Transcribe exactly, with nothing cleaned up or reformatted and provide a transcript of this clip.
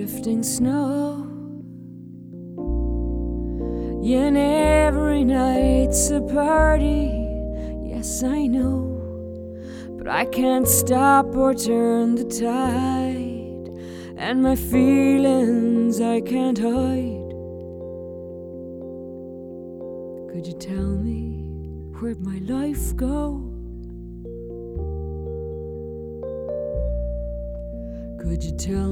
drifting snow. Yeah, and every night's a party, yes I know, but I can't stop or turn the tide, and my feelings I can't hide. Could you tell me where'd my life go? Could you tell